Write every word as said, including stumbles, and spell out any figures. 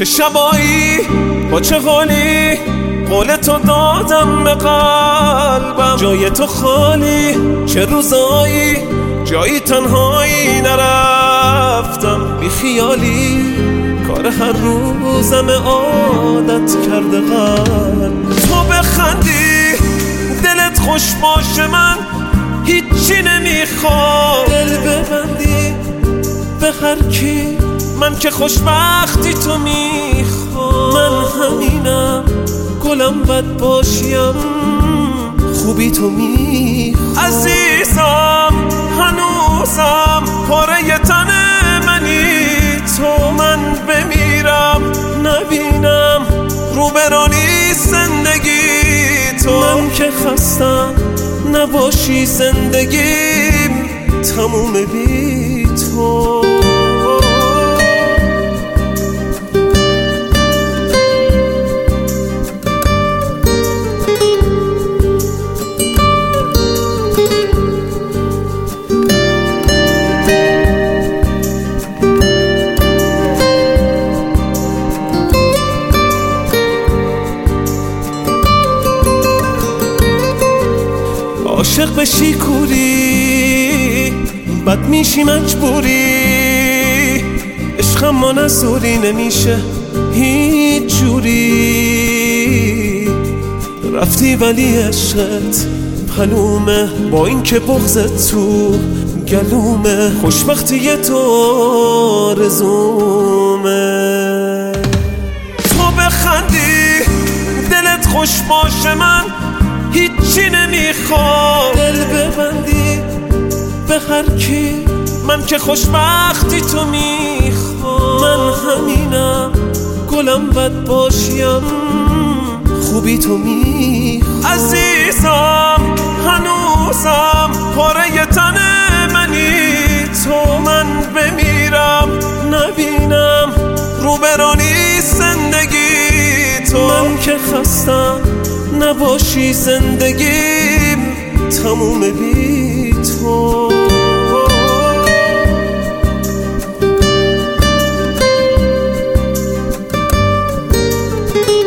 چه شبایی با چه حالی قول تو دادم به قلبم، جای تو خالی چه روزایی جایی تنهایی نرفتم، بی خیالی کار هر روزم عادت کرده قلب. تو بخندی دلت خوش باشه من هیچی نمیخوام، دل ببندی به هر کی من که خوشبختی تو میخوام. من همینم گلم بد باشیم خوبی تو میخوام. عزیزم هنوزم پاره تن منی تو، من بمیرم نبینم رو برانی زندگی تو. من که خستم نباشی زندگیم تموم بی تو. عاشق بشی کوری بد میشی مجبوری، عشقم ما نزوری نمیشه هیچ جوری. رفتی ولی عشقت معلومه با این که بغضت تو گلومه، خوشبختی تو آرزومه. تو بخندی دلت خوش باشه من هیچی نمیخوام، دل ببندی به هر کی من که خوشبختی تو میخوام. من همینم گلم بد باشیم خوبی تو میخوام. عزیزم هنوزم پاره تن منی تو، من بمیرم نبینم رو برانی زندگی تو. من که خستم نباشی زندگیم تموم بی تو.